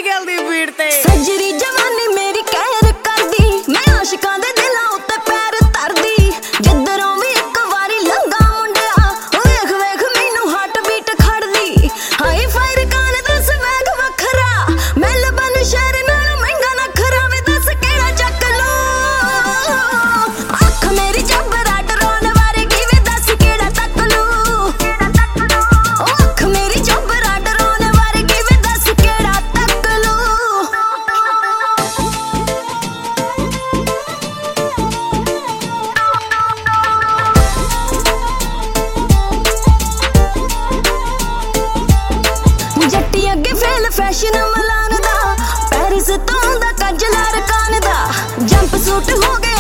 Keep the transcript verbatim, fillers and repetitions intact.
मेरी गल दी बीट ते सजरी जवानी मेरी कहर कर दी मैं आशिकां दे दिलां उत्ते पैर धरदी जिधरों भी एक वारी लंघा मुंडिया वेख वेख मैनू हार्ट बीट खड़दी हाई फायर कान दस मैग वखरा मेलबर्न शहर नाल महंगा नखरा वे दस केड़ा चक लो अख मेरी जबरा डराउण वर्गी वे दस केड़ा तक लो अख मेरी जबरा डराउण वर्गी वे दस केड़ा तक लो जट्टी अगे फेल फैशन मलान दा पेरिस तो दा कजला रकान दा जंप सूट हो गया